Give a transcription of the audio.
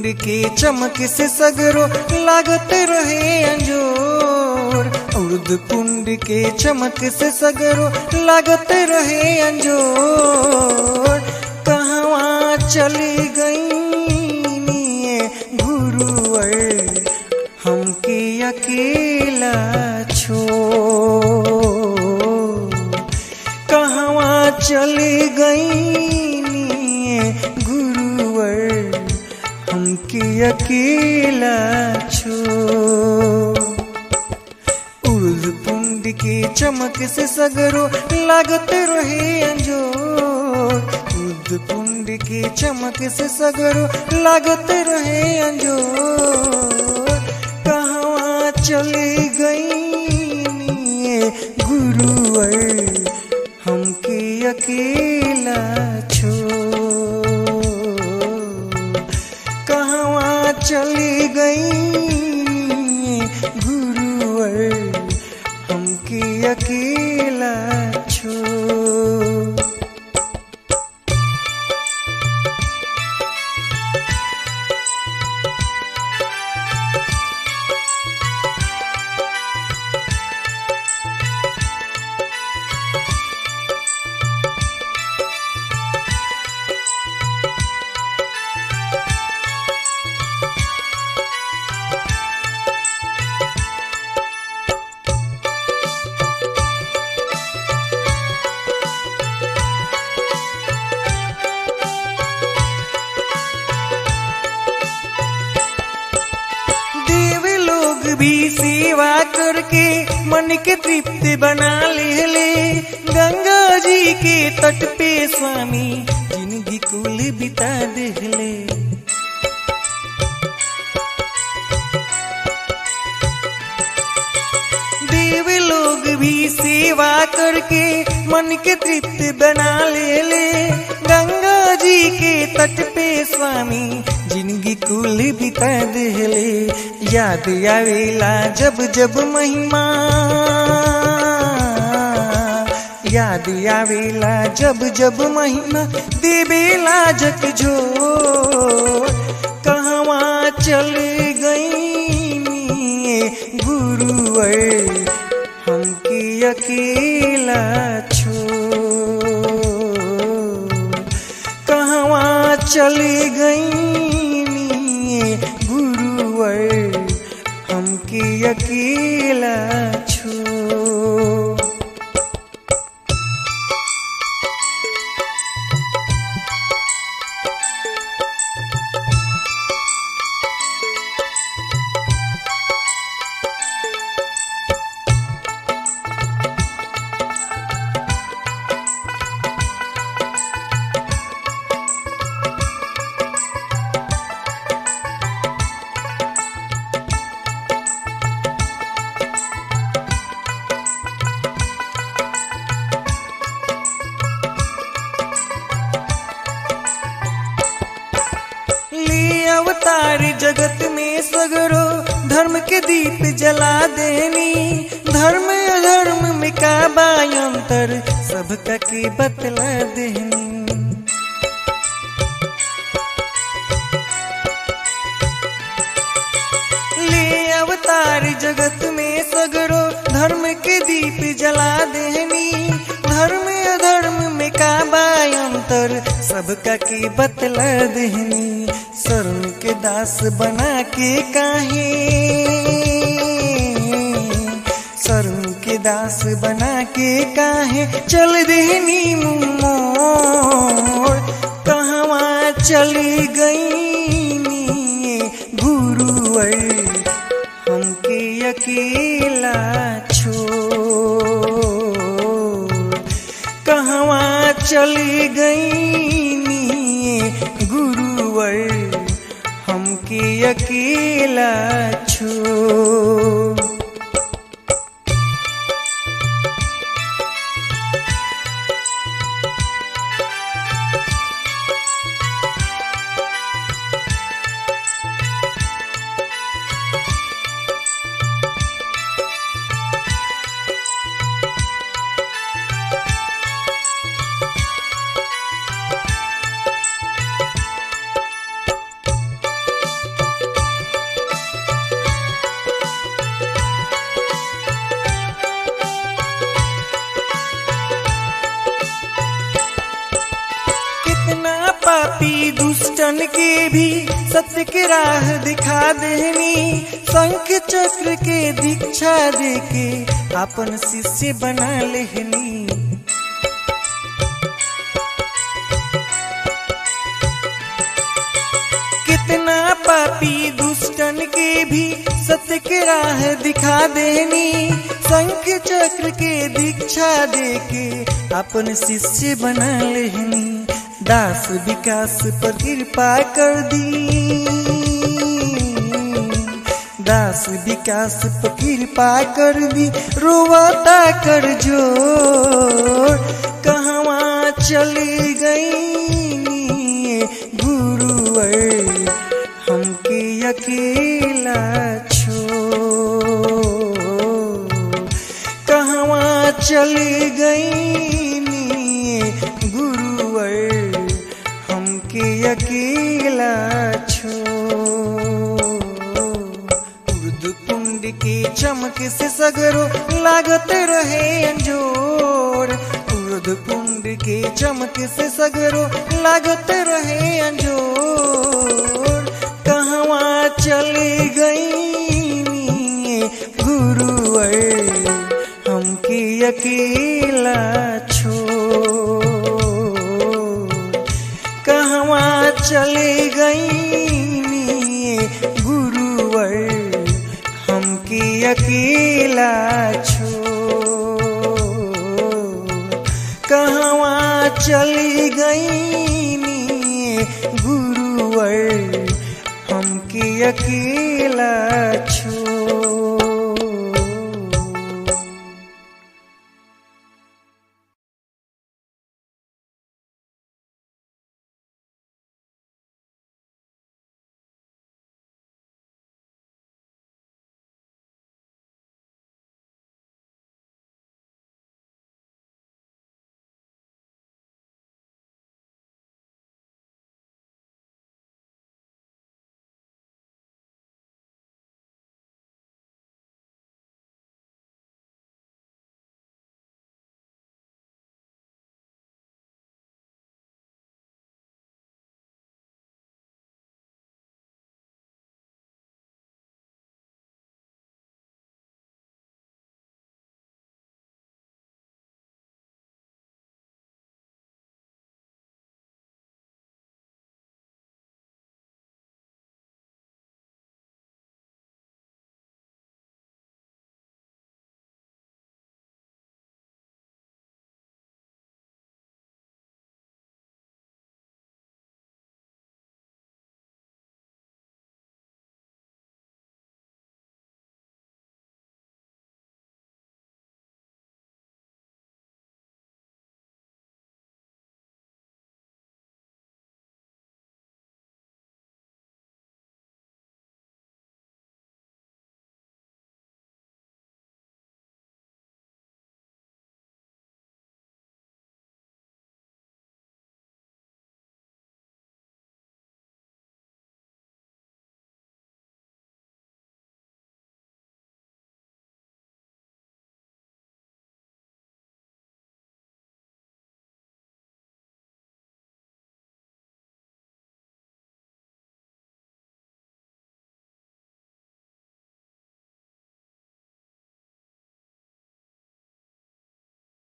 पुंड के चमक से सगरो लागत रहे अंजोर। उर्द पुंड के चमक से सगरो लागत रहे अंजोर। कहवा चली गई गुरुवर हमके अकेला छोड़। कहवा चली गई गुरुवर हमके अकेला छोड़। उर्द पुंड के चमक से सगरो लागत रहे अंजोर। उर्द पुंड के चमक से सगरो लागत रहे अंजोर। कहवा चली गई गुरुवर हमके अकेला छोड़। कहवा चली गई गुरुवर हमके अकेला छोड़। भी सेवा करके मन के तृप्त बना ले। गंगा जी के तट पे स्वामी जिंदगी कुल बिता देले। देव लोग भी सेवा करके मन के तृप्त बना ले। गंगा जी के तट पे स्वामी जिंदगी कुल बिता देले। याद आवेला जब जब महिमा, याद आवेला जब जब महिमा देवेला झकझोर। कहवा चल गई गुरुवर हमके अकेला छोड़। कहवा चली गई गुरुवर हमके अकेला छोड़। अवतार जगत में सगरो धर्म के दीप जला देनी। धर्म अधर्म में का बायंतर सबका के बतला देनी। ले अवतार जगत में सगरो धर्म के दीप जला देनी। धर्म अधर्म में का बायंतर सबका के बतला देनी। शर्म के दास बना के काहे, शर्म के दास बना के काहे चल देनी मोर। कहवा चली गई गुरुवर हमके अकेला छोड़। कहवा चली गई गुरुवर हमके अकेला छोड़। दुष्टन के भी सत्य के राह दिखा देनी, शंख चक्र के दीक्षा देके अपन शिष्य बना लेहनी। कितना पापी दुष्टन के भी सत्य के राह दिखा देनी, शंख चक्र के दीक्षा देके अपन शिष्य बना लेहनी। दास विकास पर कृपा कर दी, दास विकास पर कृपा कर दी, रोवाता कर जोर, कहवा चली गई गुरुवर, हमके अकेला छोड़, कहवा चली गई गुरुवर, हमके अकेला छोड़। उर्द कुंड के चमक से सगरो लागत रहे अंजोर, उर्द कुंड के चमक से सगरो लागत रहे अंजोर, कहवा चली गई गुरुवर, हमके अकेला छोड़, कहवा चली गई गुरुवर, हमके अकेला छोड़, कहवा चली गई गुरुवर, हमके अकेला छोड़।